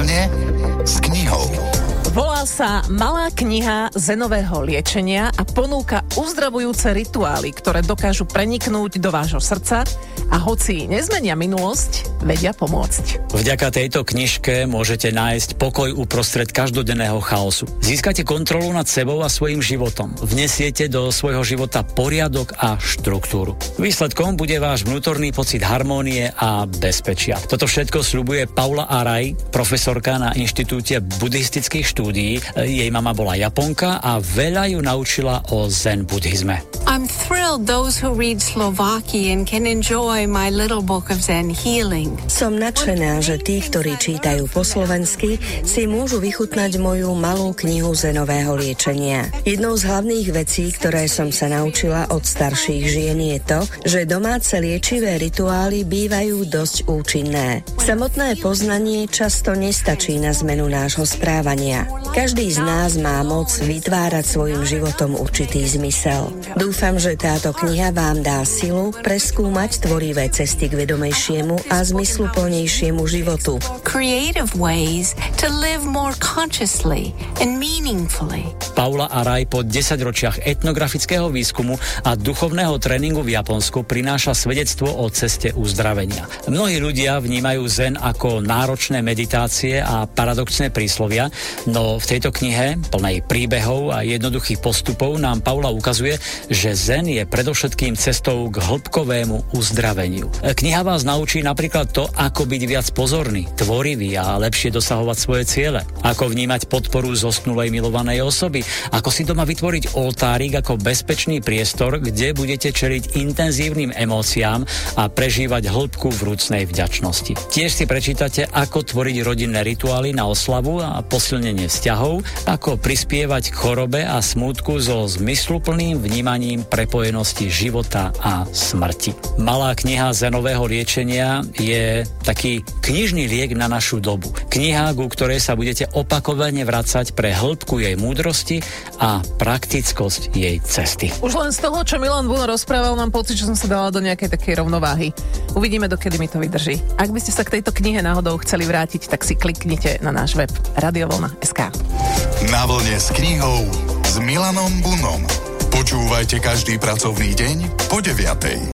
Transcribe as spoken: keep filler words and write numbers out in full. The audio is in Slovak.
vlne s knihou. Volá sa Malá kniha zenového liečenia a ponúka uzdravujúce rituály, ktoré dokážu preniknúť do vášho srdca a hoci nezmenia minulosť, vedia pomôcť. Vďaka tejto knižke môžete nájsť pokoj uprostred každodenného chaosu. Získate kontrolu nad sebou a svojím životom. Vnesiete do svojho života poriadok a štruktúru. Výsledkom bude váš vnútorný pocit harmónie a bezpečia. Toto všetko sľubuje Paula Arai, profesorka na Inštitúte buddhistických štúdií. Jej mama bola Japonka a veľa ju naučila o zen buddhizme. I'm thrilled those who read Slovakian can enjoy my little book of Zen healing. Som nadšená, že tí, ktorí čítajú po slovensky, si môžu vychutnať moju malú knihu zenového liečenia. Jednou z hlavných vecí, ktoré som sa naučila od starších žien, je to, že domáce liečivé rituály bývajú dosť účinné. Samotné poznanie často nestačí na zmenu nášho správania. Každý z nás má moc vytvárať svojim životom určitý zmysel. Dúfam, že táto kniha vám dá silu preskúmať tvorivé cesty k vedomejšiemu a zmysluplnejšiemu životu. Creative ways to live more consciously and meaningfully. Paula Arai po desaťročiach etnografického výskumu a duchovného tréningu v Japonsku prináša svedectvo o ceste uzdravenia. Mnohí ľudia vnímajú zen ako náročné meditácie a paradoxné príslovia, no v tejto knihe, plnej príbehov a jednoduchých postupov, nám Paula ukazuje, že zen je predovšetkým cestou k hĺbkovému uzdraveniu. Kniha vás naučí napríklad to, ako byť viac pozorný, tvorivý a lepšie dosahovať svoje ciele, ako vnímať podporu zosnulej milovanej osoby, ako si doma vytvoriť oltárik ako bezpečný priestor, kde budete čeliť intenzívnym emóciám a prežívať hĺbku vrúcnej vďačnosti. Tiež si prečítate, ako tvoriť rodinné rituály na oslavu a posilnenie vzťahov, ako prispievať k chorobe a smútku so zmysluplným vnímaním prepojenosti života a smrti. Malá kniha zenového liečenia je taký knižný liek na našu dobu. Kniha, ku ktorej sa budete opakovane vracať pre hĺbku jej múdrosti a praktickosť jej cesty. Už len z toho, čo Milan Buno rozprával, mám pocit, že som sa dala do nejakej takej rovnováhy. Uvidíme, dokedy mi to vydrží. Ak by ste sa k tejto knihe náhodou chceli vrátiť, tak si kliknite na náš web radiovlna bodka es ká. Na vlne s knihou s Milanom Bunom. Počúvajte každý pracovný deň po deviatej.